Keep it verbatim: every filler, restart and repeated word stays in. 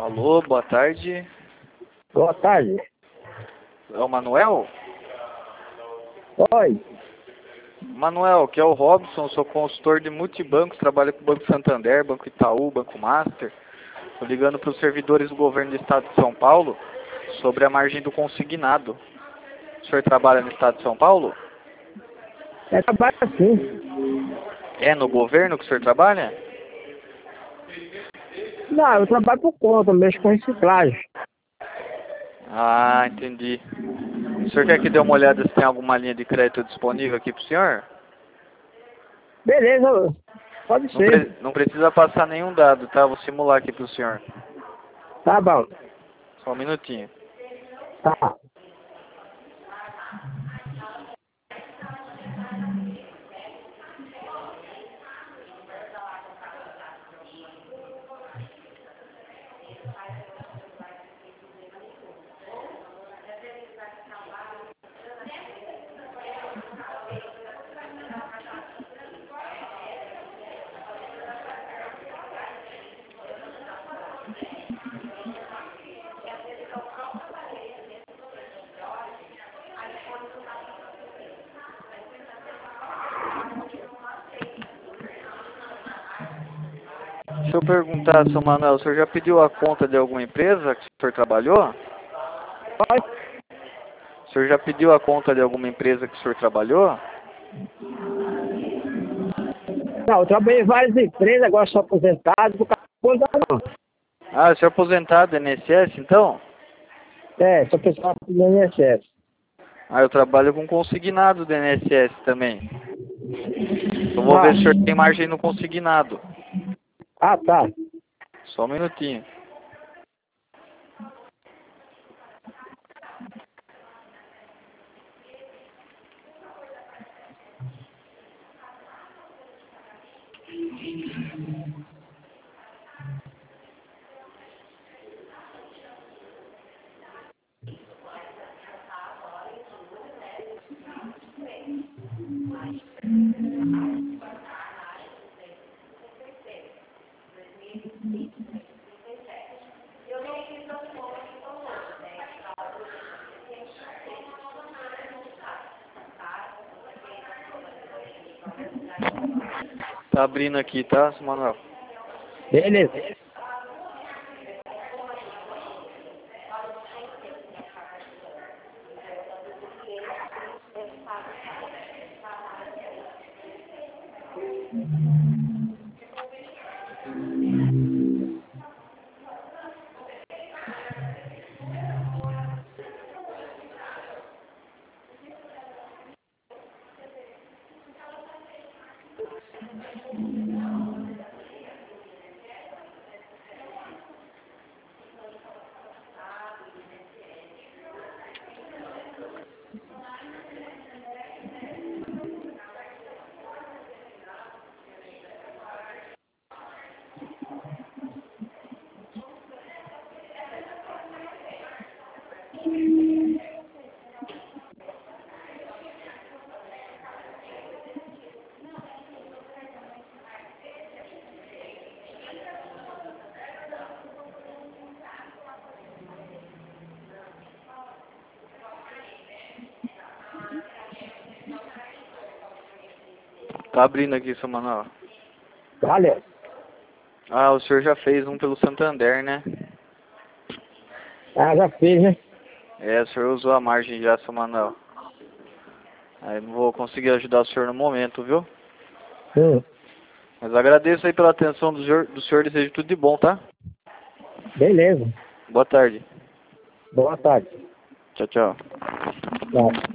Alô, boa tarde. Boa tarde. É o Manuel? Oi. Manuel, que é o Robson, sou consultor de multibancos, trabalho com o Banco Santander, Banco Itaú, Banco Master. Estou ligando para os servidores do governo do estado de São Paulo sobre a margem do consignado. O senhor trabalha no estado de São Paulo? É trabalho assim. É no governo que o senhor trabalha? Não, eu trabalho por conta, mexo com reciclagem. Ah, entendi. O senhor quer que dê uma olhada se tem alguma linha de crédito disponível aqui para o senhor? Beleza, pode Não, pre ser. não precisa passar nenhum dado, tá? Vou simular aqui para o senhor. Tá bom. Só um minutinho. Tá. Deixa eu perguntar, seu Manuel, o senhor já pediu a conta de alguma empresa que o senhor trabalhou? Pode? O senhor já pediu a conta de alguma empresa que o senhor trabalhou? Não, eu trabalhei em várias empresas, agora sou aposentado, por causa de conta não. Ah, o senhor é aposentado do I N S S, então? É, sou pessoal do I N S S. Ah, eu trabalho com consignado do I N S S também. Eu vou ver se o senhor tem Ah, margem no consignado. ah tá. Só um minutinho. Tá abrindo aqui, tá, seu Manuel? Beleza. Tá abrindo aqui, seu Manuel. Valeu. Ah, o senhor já fez um pelo Santander, né? Ah, já fiz, né? É, o senhor usou a margem já, seu Manuel. Aí não vou conseguir ajudar o senhor no momento, viu? Hum. Mas agradeço aí pela atenção do senhor, do senhor, desejo tudo de bom, tá? Beleza. Boa tarde. Boa tarde. Tchau, tchau. Tchau.